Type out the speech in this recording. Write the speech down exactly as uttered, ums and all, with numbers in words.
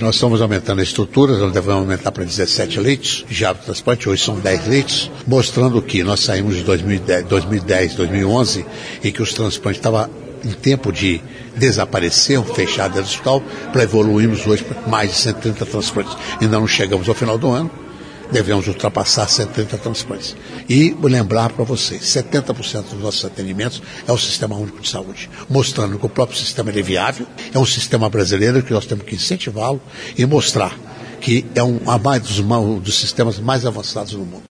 Nós estamos aumentando a estrutura, nós devemos aumentar para dezessete leitos de hábito transplante, hoje são dez leitos, mostrando que nós saímos de dois mil e dez, dois mil e dez, dois mil e onze, e que os transplantes estavam em tempo de desaparecer, fechar dentro do hospital, para evoluirmos hoje para mais de cento e trinta transplantes. Ainda não chegamos ao final do ano, devemos ultrapassar cento e trinta transplantes. E vou lembrar para vocês, setenta por cento dos nossos atendimentos é o Sistema Único de Saúde, mostrando que o próprio sistema é viável, é um sistema brasileiro que nós temos que incentivá-lo e mostrar que é um, um dos, um dos sistemas mais avançados do mundo.